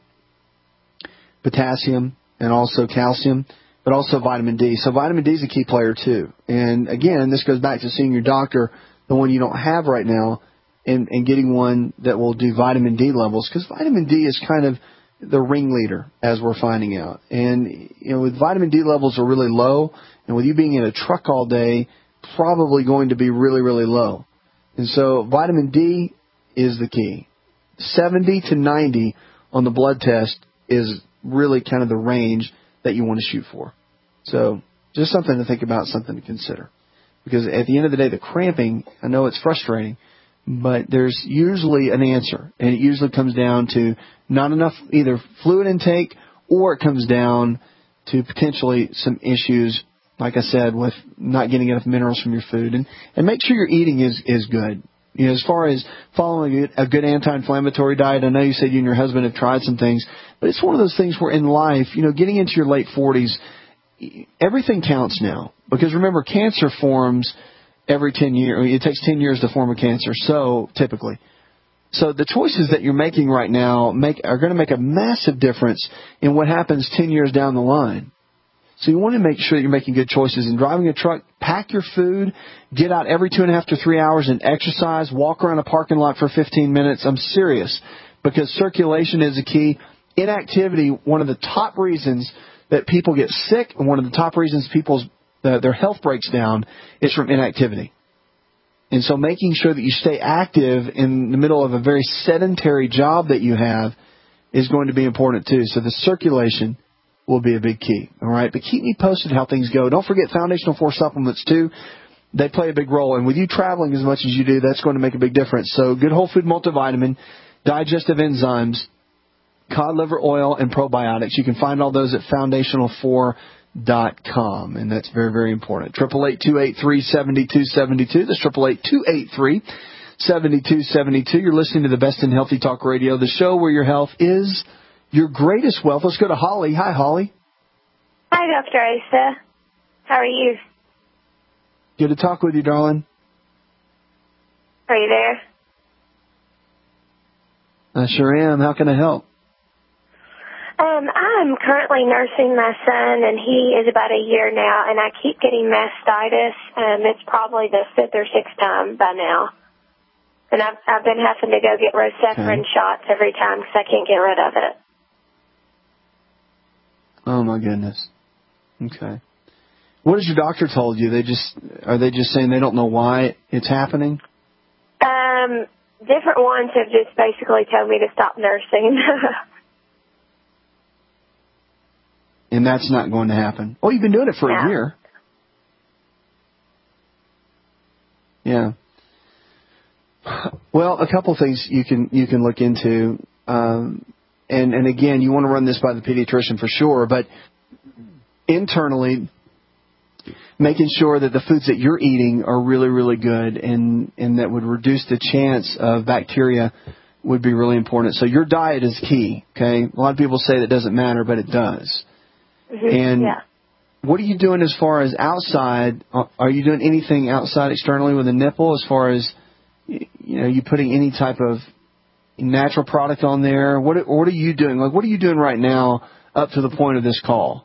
potassium, and also calcium, but also vitamin D. So vitamin D is a key player too. And again, this goes back to seeing your doctor, the one you don't have right now, and, and getting one that will do vitamin D levels, because vitamin D is kind of the ringleader, as we're finding out. And, you know, with vitamin D levels are really low, and with you being in a truck all day, probably going to be really, really low. And so vitamin D is the key. seventy to ninety on the blood test is really kind of the range that you want to shoot for. So just something to think about, something to consider. Because at the end of the day, the cramping, I know it's frustrating, but there's usually an answer. And it usually comes down to not enough either fluid intake, or it comes down to potentially some issues, like I said, with not getting enough minerals from your food. And, and make sure your eating is, is good. You know, as far as following a good, a good anti-inflammatory diet, I know you said you and your husband have tried some things, but it's one of those things where in life, you know, getting into your late forties, everything counts now. Because remember, cancer forms every ten years. It takes ten years to form a cancer, so typically. So the choices that you're making right now make are going to make a massive difference in what happens ten years down the line. So you want to make sure that you're making good choices. In driving a truck, pack your food, get out every two and a half to three hours and exercise, walk around a parking lot for fifteen minutes. I'm serious, because circulation is a key. Inactivity, one of the top reasons that people get sick, and one of the top reasons people's uh, their health breaks down, is from inactivity. And so making sure that you stay active in the middle of a very sedentary job that you have is going to be important too. So the circulation will be a big key. All right. But keep me posted how things go. Don't forget Foundational Force supplements too. They play a big role. And with you traveling as much as you do, that's going to make a big difference. So good whole food multivitamin, digestive enzymes, cod liver oil, and probiotics. You can find all those at foundational four dot com, and that's very, very important. eight eight eight, two eight three, seven two seven two. That's eight eight eight, two eight three, seven two seven two. You're listening to the Best in Healthy Talk Radio, the show where your health is your greatest wealth. Let's go to Holly. Hi, Holly. Hi, Doctor Asa. How are you? Good to talk with you, darling. Are you there? I sure am. How can I help? Um, I'm currently nursing my son, and he is about a year now, and I keep getting mastitis. Um, it's probably the fifth or sixth time by now. And I've, I've been having to go get Rocephin Okay. shots every time because I can't get rid of it. Oh, my goodness. Okay. What has your doctor told you? They just Are they just saying they don't know why it's happening? Um, different ones have just basically told me to stop nursing. And that's not going to happen. Oh, you've been doing it for Yeah. a year. Yeah. Well, a couple things you can you can look into, um, and and again, you want to run this by the pediatrician for sure. But internally, making sure that the foods that you're eating are really, really good, and and that would reduce the chance of bacteria would be really important. So your diet is key. Okay, a lot of people say that doesn't matter, but it does. Mm-hmm. And yeah. what are you doing as far as outside? Are you doing anything outside externally with a nipple as far as, you know, you putting any type of natural product on there? What what are you doing? Like, what are you doing right now up to the point of this call?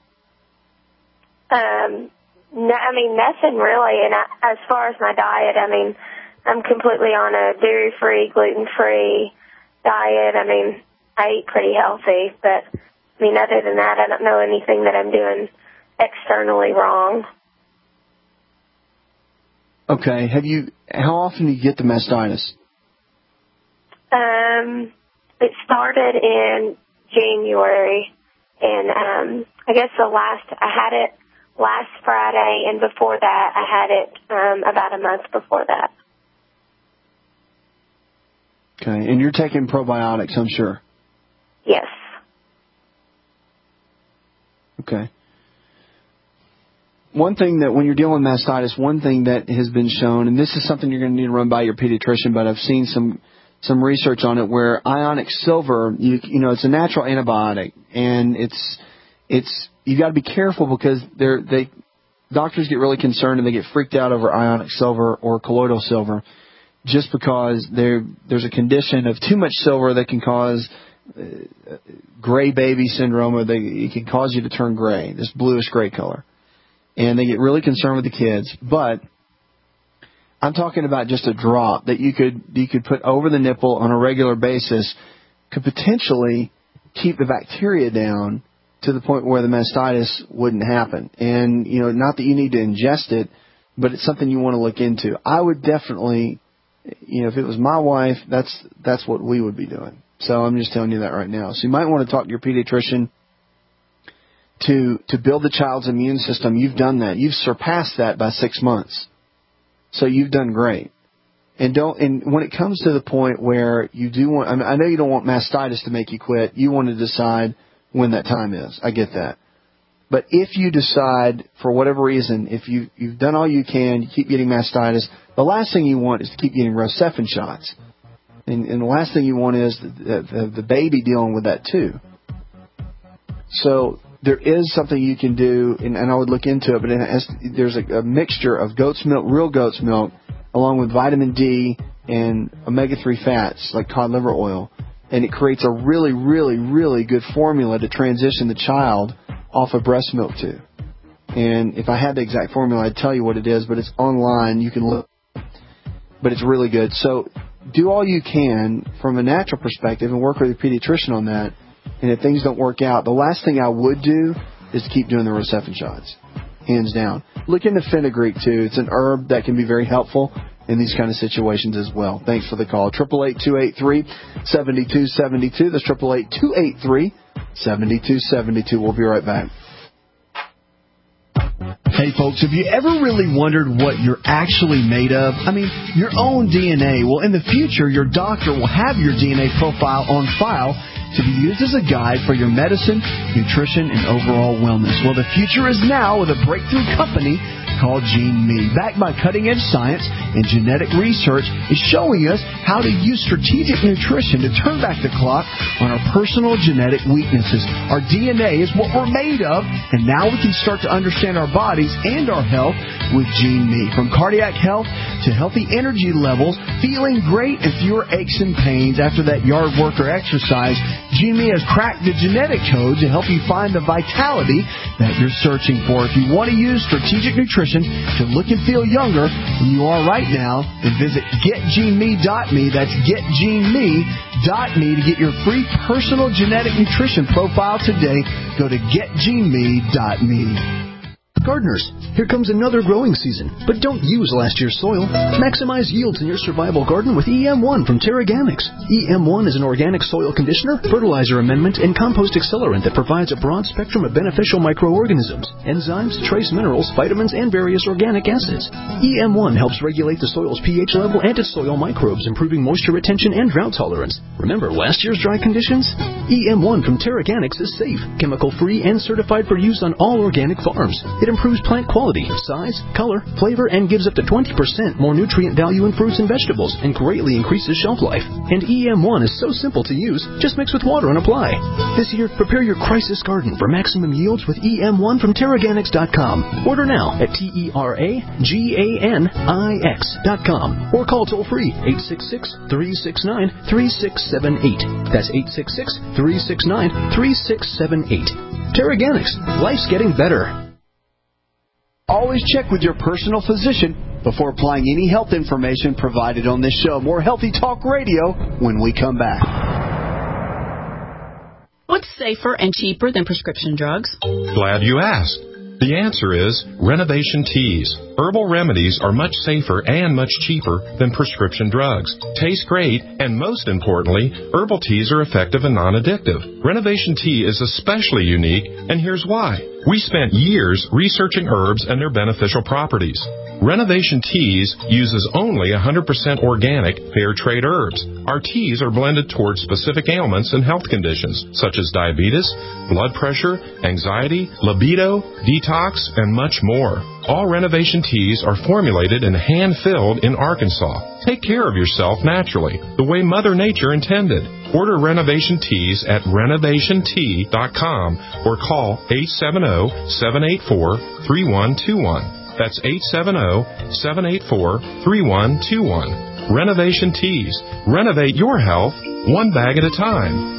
Um, no, I mean, nothing really. And I, as far as my diet, I mean, I'm completely on a dairy-free, gluten-free diet. I mean, I eat pretty healthy, but I mean, other than that, I don't know anything that I'm doing externally wrong. Okay. Have you? How often do you get the mastitis? Um, it started in January, and um, I guess the last I had it last Friday, and before that, I had it um, about a month before that. Okay. And you're taking probiotics, I'm sure. Yes. Okay. One thing that when you're dealing with mastitis, one thing that has been shown, and this is something you're going to need to run by your pediatrician, but I've seen some some research on it where ionic silver, you you know, it's a natural antibiotic, and it's it's you got to be careful because they're they doctors get really concerned and they get freaked out over ionic silver or colloidal silver, just because there there's a condition of too much silver that can cause uh, gray baby syndrome, or they, it can cause you to turn gray, this bluish gray color. And they get really concerned with the kids. But I'm talking about just a drop that you could you could put over the nipple on a regular basis, could potentially keep the bacteria down to the point where the mastitis wouldn't happen. And, you know, not that you need to ingest it, but it's something you want to look into. I would definitely, you know, if it was my wife, that's that's what we would be doing. So I'm just telling you that right now. So you might want to talk to your pediatrician to to build the child's immune system. You've done that. You've surpassed that by six months. So you've done great. And don't. And when it comes to the point where you do want, I mean, I know you don't want mastitis to make you quit. You want to decide when that time is. I get that. But if you decide, for whatever reason, if you, you've done all you can, you keep getting mastitis, the last thing you want is to keep getting Rocephin shots. And, and the last thing you want is the, the, the baby dealing with that too. So there is something you can do, and, and I would look into it, but it has, there's a, a mixture of goat's milk, real goat's milk, along with vitamin D and omega three fats like cod liver oil. And it creates a really, really, really good formula to transition the child off of breast milk to. And if I had the exact formula, I'd tell you what it is, but it's online. You can look. But it's really good. So do all you can from a natural perspective and work with your pediatrician on that. And if things don't work out, the last thing I would do is to keep doing the Rocephin shots, hands down. Look into fenugreek, too. It's an herb that can be very helpful in these kind of situations as well. Thanks for the call. eight eight eight, two eight three, seven two seven two. That's eight eight eight, two eight three, seven two seven two. We'll be right back. Hey, folks, have you ever really wondered what you're actually made of? I mean, your own D N A. Well, in the future, your doctor will have your D N A profile on file to be used as a guide for your medicine, nutrition, and overall wellness. Well, the future is now with a breakthrough company called GeneMe. Backed by cutting-edge science and genetic research, is showing us how to use strategic nutrition to turn back the clock on our personal genetic weaknesses. Our D N A is what we're made of, and now we can start to understand our bodies and our health with GeneMe. From cardiac health to healthy energy levels, feeling great and fewer aches and pains after that yard work or exercise, GeneMe has cracked the genetic code to help you find the vitality that you're searching for. If you want to use strategic nutrition to look and feel younger than you are right now, then visit get gene me dot me. That's get gene me dot me to get your free personal genetic nutrition profile today. Go to get gene me dot me. Gardeners, here comes another growing season, but don't use last year's soil. Maximize yields in your survival garden with E M one from Terraganics. E M one is an organic soil conditioner, fertilizer amendment, and compost accelerant that provides a broad spectrum of beneficial microorganisms, enzymes, trace minerals, vitamins, and various organic acids. E M one helps regulate the soil's pH level and its soil microbes, improving moisture retention and drought tolerance. Remember last year's dry conditions? E M one from Terraganics is safe, chemical-free, and certified for use on all organic farms. It improves plant quality, size, color, flavor, and gives up to twenty percent more nutrient value in fruits and vegetables, and greatly increases shelf life. And E M one is so simple to use, just mix with water and apply. This year, prepare your crisis garden for maximum yields with E M one from Terraganics dot com. Order now at T E R A G A N I X dot com or call toll-free eight six six, three six nine, three six seven eight. That's eight six six, three six nine, three six seven eight. Terraganics. Life's getting better. Always check with your personal physician before applying any health information provided on this show. More Healthy Talk Radio when we come back. What's safer and cheaper than prescription drugs? Glad you asked. The answer is Renovation Teas. Herbal remedies are much safer and much cheaper than prescription drugs. Taste great, and most importantly, herbal teas are effective and non-addictive. Renovation Tea is especially unique, and here's why. We spent years researching herbs and their beneficial properties. Renovation Teas uses only one hundred percent organic, fair trade herbs. Our teas are blended towards specific ailments and health conditions, such as diabetes, blood pressure, anxiety, libido, detox, and much more. All Renovation Teas are formulated and hand-filled in Arkansas. Take care of yourself naturally, the way Mother Nature intended. Order Renovation Teas at renovation tea dot com or call eight seven zero, seven eight four, three one two one. That's eight seven zero, seven eight four, three one two one. Renovation Teas. Renovate your health one bag at a time.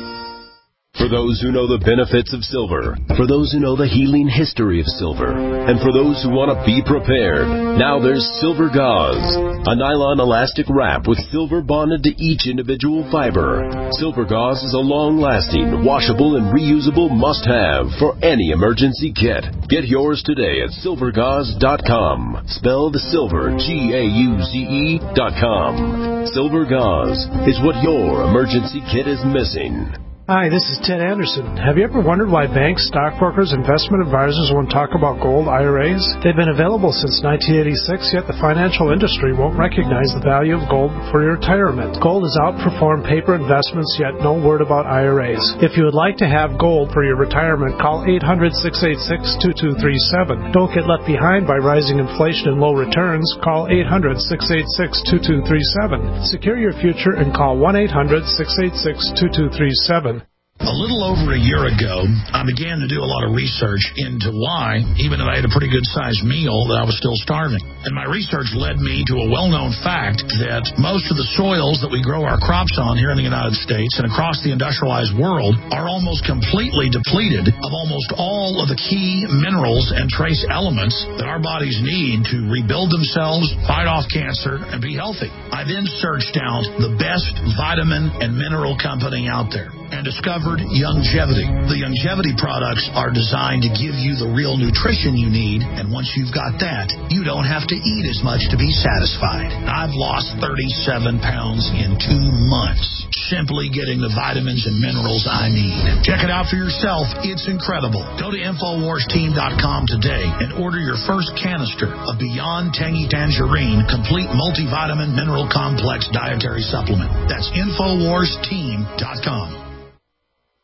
For those who know the benefits of silver, for those who know the healing history of silver, and for those who want to be prepared, now there's Silver Gauze, a nylon elastic wrap with silver bonded to each individual fiber. Silver Gauze is a long-lasting, washable, and reusable must-have for any emergency kit. Get yours today at silver gauze dot com, spelled silver, G A U Z E dot com. Silver Gauze is what your emergency kit is missing. Hi, this is Ted Anderson. Have you ever wondered why banks, stockbrokers, investment advisors won't talk about gold I R As? They've been available since nineteen eighty-six, yet the financial industry won't recognize the value of gold for your retirement. Gold has outperformed paper investments, yet no word about I R As. If you would like to have gold for your retirement, call eight hundred, six eight six, two two three seven. Don't get left behind by rising inflation and low returns. Call eight hundred, six eight six, two two three seven. Secure your future and call one eight hundred, six eight six, two two three seven. A little over a year ago, I began to do a lot of research into why, even though I had a pretty good-sized meal, that I was still starving. And my research led me to a well-known fact that most of the soils that we grow our crops on here in the United States and across the industrialized world are almost completely depleted of almost all of the key minerals and trace elements that our bodies need to rebuild themselves, fight off cancer, and be healthy. I then searched out the best vitamin and mineral company out there and discovered Youngevity. The Youngevity products are designed to give you the real nutrition you need, and once you've got that, you don't have to eat as much to be satisfied. I've lost thirty-seven pounds in two months, simply getting the vitamins and minerals I need. Check it out for yourself. It's incredible. Go to infowars team dot com today and order your first canister of Beyond Tangy Tangerine Complete Multivitamin Mineral Complex Dietary Supplement. That's infowars team dot com.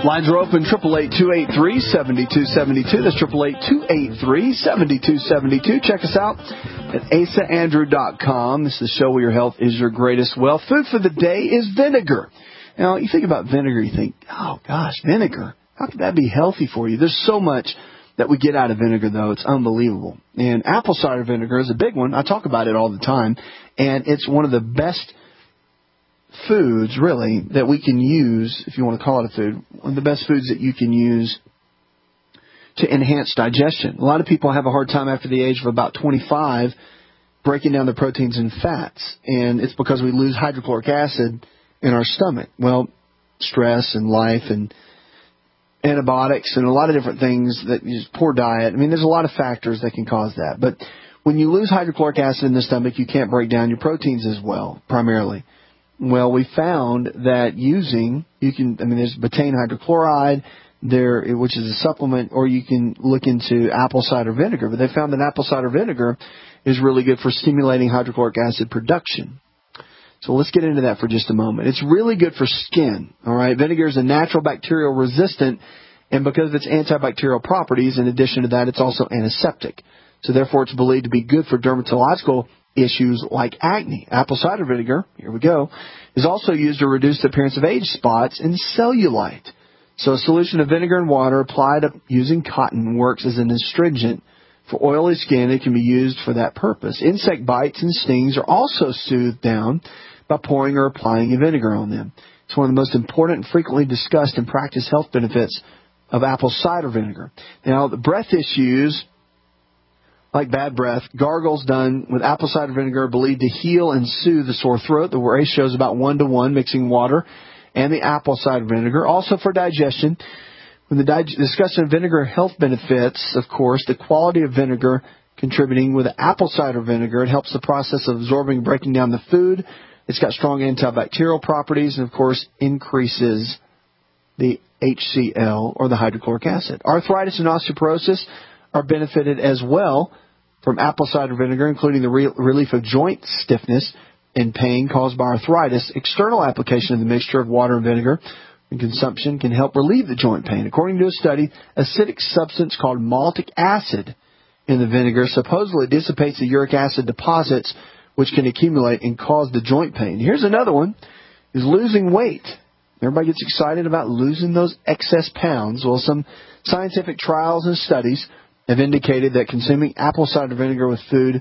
Lines are open, eight eight eight, two eight three, seven two seven two. That's eight eight eight, two eight three, seven two seven two. Check us out at asa andrew dot com. This is the show where your health is your greatest wealth. Food for the day is vinegar. Now, you think about vinegar, you think, oh, gosh, vinegar. How could that be healthy for you? There's so much that we get out of vinegar, though. It's unbelievable. And apple cider vinegar is a big one. I talk about it all the time. And it's one of the best foods, really, that we can use, if you want to call it a food, one of the best foods that you can use to enhance digestion. A lot of people have a hard time after the age of about twenty-five breaking down their proteins and fats. And it's because we lose hydrochloric acid in our stomach. Well, stress and life and antibiotics and a lot of different things, that use poor diet. I mean, there's a lot of factors that can cause that. But when you lose hydrochloric acid in the stomach, you can't break down your proteins as well, primarily. Well, we found that using, you can, I mean, there's betaine hydrochloride, there, which is a supplement, or you can look into apple cider vinegar. But they found that apple cider vinegar is really good for stimulating hydrochloric acid production. So let's get into that for just a moment. It's really good for skin, all right? Vinegar is a natural bacterial resistant, and because of its antibacterial properties, in addition to that, it's also antiseptic. So therefore, it's believed to be good for dermatological issues like acne. Apple cider vinegar, here we go, is also used to reduce the appearance of age spots and cellulite. So a solution of vinegar and water applied using cotton works as an astringent. For oily skin, it can be used for that purpose. Insect bites and stings are also soothed down by pouring or applying a vinegar on them. It's one of the most important and frequently discussed and practiced health benefits of apple cider vinegar. Now, the breath issues, like bad breath, gargles done with apple cider vinegar are believed to heal and soothe the sore throat. The ratio is about one to one, mixing water and the apple cider vinegar. Also for digestion, when the dig- discussion of vinegar health benefits, of course, the quality of vinegar contributing with apple cider vinegar, it helps the process of absorbing and breaking down the food. It's got strong antibacterial properties and, of course, increases the H C L, or the hydrochloric acid. Arthritis and osteoporosis are benefited as well from apple cider vinegar, including the re- relief of joint stiffness and pain caused by arthritis. External application of the mixture of water and vinegar and consumption can help relieve the joint pain. According to a study, acidic substance called maltic acid in the vinegar supposedly dissipates the uric acid deposits, which can accumulate and cause the joint pain. Here's another one, is losing weight. Everybody gets excited about losing those excess pounds. Well, some scientific trials and studies have indicated that consuming apple cider vinegar with food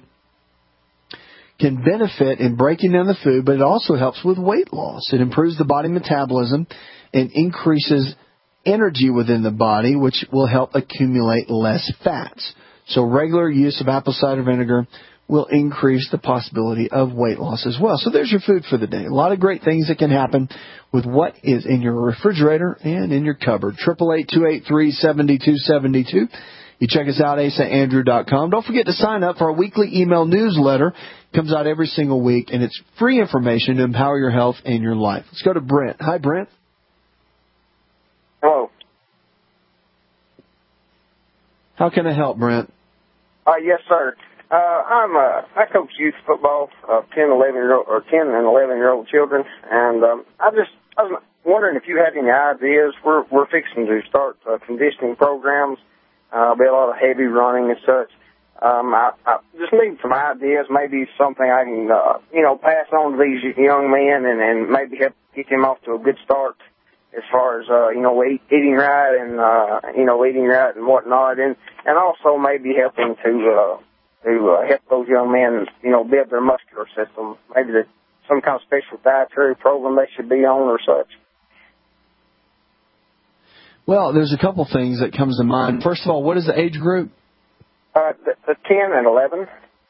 can benefit in breaking down the food, but it also helps with weight loss. It improves the body metabolism and increases energy within the body, which will help accumulate less fats. So regular use of apple cider vinegar will increase the possibility of weight loss as well. So there's your food for the day. A lot of great things that can happen with what is in your refrigerator and in your cupboard. eight eight eight, two eight three, seven two seven two. You check us out, asa andrew dot com. Don't forget to sign up for our weekly email newsletter. It comes out every single week, and it's free information to empower your health and your life. Let's go to Brent. Hi, Brent. Hello. How can I help, Brent? Uh, yes, sir. Uh, I'm uh, I coach youth football, uh, ten, eleven year old, or ten and eleven year old children, and um, I just I was wondering if you had any ideas. We're we're fixing to start uh, conditioning programs. Uh, be a lot of heavy running and such. Um, I, I just need some ideas, maybe something I can uh, you know pass on to these young men, and, and maybe help get them off to a good start as far as uh, you know eat, eating right and uh, you know eating right and whatnot, and and also maybe helping to. Uh, to uh, help those young men, you know, build their muscular system. Maybe there's some kind of special dietary program they should be on or such. Well, there's a couple things that comes to mind. First of all, what is the age group? Uh, the, the ten and eleven.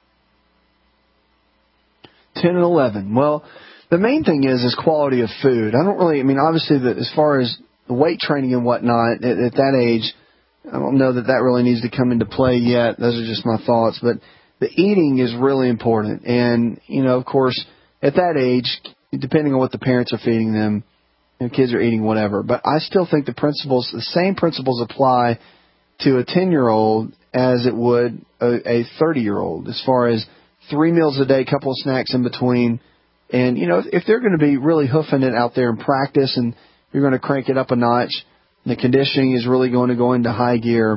ten and eleven. Well, the main thing is is quality of food. I don't really, I mean, obviously, the, as far as the weight training and whatnot, at, at that age, I don't know that that really needs to come into play yet. Those are just my thoughts. But the eating is really important. And, you know, of course, at that age, depending on what the parents are feeding them, you know, kids are eating whatever. But I still think the principles, the same principles apply to a ten-year-old as it would a thirty-year-old, as far as three meals a day, couple of snacks in between. And, you know, if, if they're going to be really hoofing it out there in practice and you're going to crank it up a notch, the conditioning is really going to go into high gear,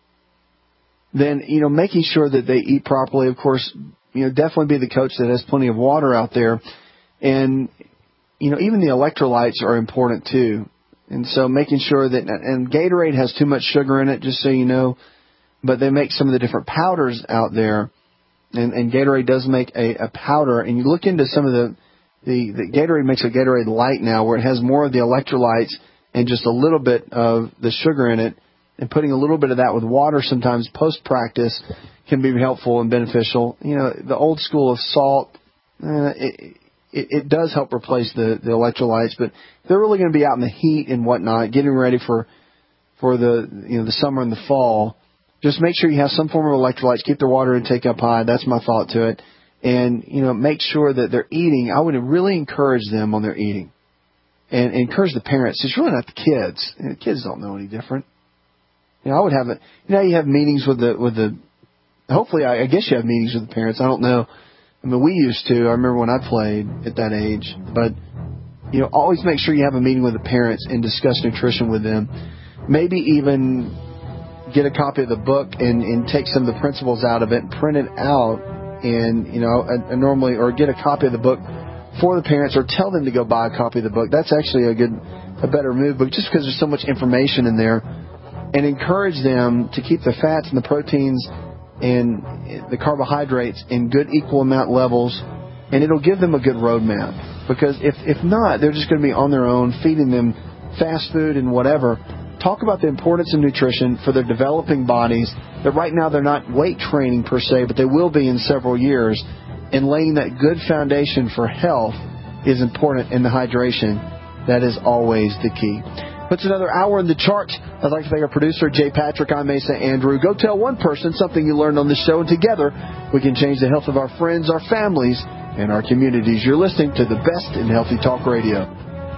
then, you know, making sure that they eat properly, of course, you know, definitely be the coach that has plenty of water out there. And, you know, even the electrolytes are important too. And so making sure that, and Gatorade has too much sugar in it, just so you know, but they make some of the different powders out there. And, and Gatorade does make a, a powder. And you look into some of the, the, the Gatorade makes a Gatorade Light now where it has more of the electrolytes and just a little bit of the sugar in it. And putting a little bit of that with water sometimes post-practice can be helpful and beneficial. You know, the old school of salt, uh, it, it, it does help replace the, the electrolytes, but they're really going to be out in the heat and whatnot, getting ready for for the you know the summer and the fall. Just make sure you have some form of electrolytes. Keep their water intake up high. That's my thought to it. And, you know, make sure that they're eating. I would really encourage them on their eating. And, and encourage the parents. It's really not the kids. You know, the kids don't know any different. You know, I would have it. You know, you have meetings with the with the. Hopefully, I, I guess you have meetings with the parents. I don't know. I mean, we used to. I remember when I played at that age. But, you know, always make sure you have a meeting with the parents and discuss nutrition with them. Maybe even get a copy of the book and, and take some of the principles out of it and print it out. And, you know, a, a normally, or get a copy of the book for the parents, or tell them to go buy a copy of the book. That's actually a good, a better move. But just because there's so much information in there. And encourage them to keep the fats and the proteins and the carbohydrates in good equal amount levels, and it'll give them a good roadmap. Because if if not, they're just going to be on their own, feeding them fast food and whatever. Talk about the importance of nutrition for their developing bodies, that right now they're not weight training per se, but they will be in several years. And laying that good foundation for health is important, in the hydration. That is always the key. Puts another hour in the chart. I'd like to thank our producer, Jay Patrick. I'm Mesa Andrew. Go tell one person something you learned on this show, and together we can change the health of our friends, our families, and our communities. You're listening to the best in Healthy Talk Radio.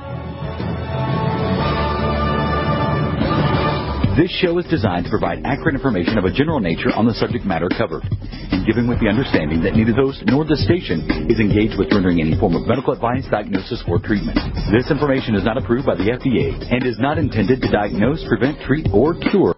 This show is designed to provide accurate information of a general nature on the subject matter covered, and given with the understanding that neither the host nor the station is engaged with rendering any form of medical advice, diagnosis, or treatment. This information is not approved by the F D A and is not intended to diagnose, prevent, treat, or cure.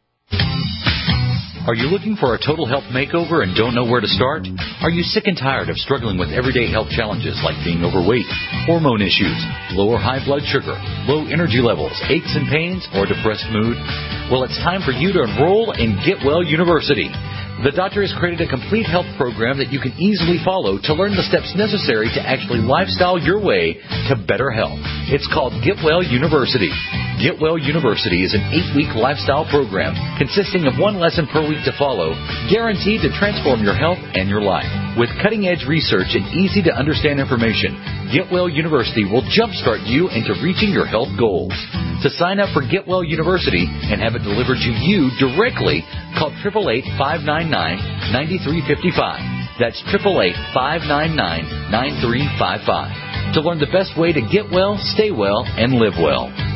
Are you looking for a total health makeover and don't know where to start? Are you sick and tired of struggling with everyday health challenges like being overweight, hormone issues, low or high blood sugar, low energy levels, aches and pains, or depressed mood? Well, it's time for you to enroll in Get Well University. The doctor has created a complete health program that you can easily follow to learn the steps necessary to actually lifestyle your way to better health. It's called Get Well University. Get Well University is an eight-week lifestyle program consisting of one lesson per week to follow, guaranteed to transform your health and your life. With cutting-edge research and easy-to-understand information, Get Well University will jumpstart you into reaching your health goals. To sign up for Get Well University and have it delivered to you directly, call eight eight eight, five nine nine, nine three five five. That's eight eight eight, five nine nine, nine three five five. To learn the best way to get well, stay well, and live well.